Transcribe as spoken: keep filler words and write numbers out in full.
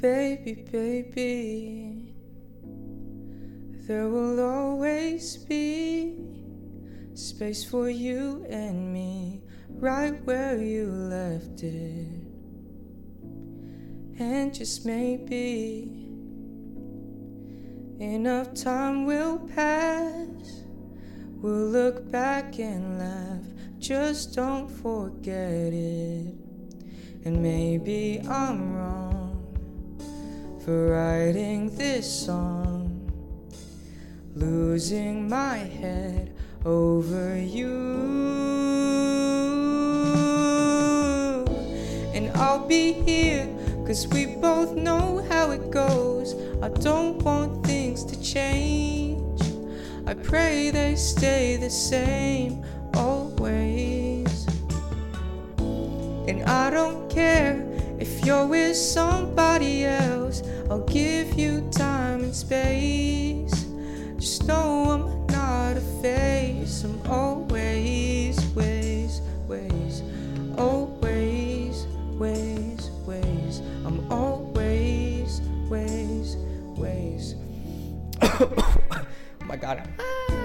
baby, baby, there will always be space for you and me, right where you left it. And just maybe enough time will pass, we'll look back and laugh, just don't forget it. And maybe I'm wrong for writing this song, losing my head over you. And I'll be here, cause we both know how it goes. I don't want things to change, I pray they stay the same always. And I don't care if you're with somebody else, I'll give you time and space. Just know I'm not a face, I'm always ways, ways, always ways, ways, I'm always ways, ways. Oh my God.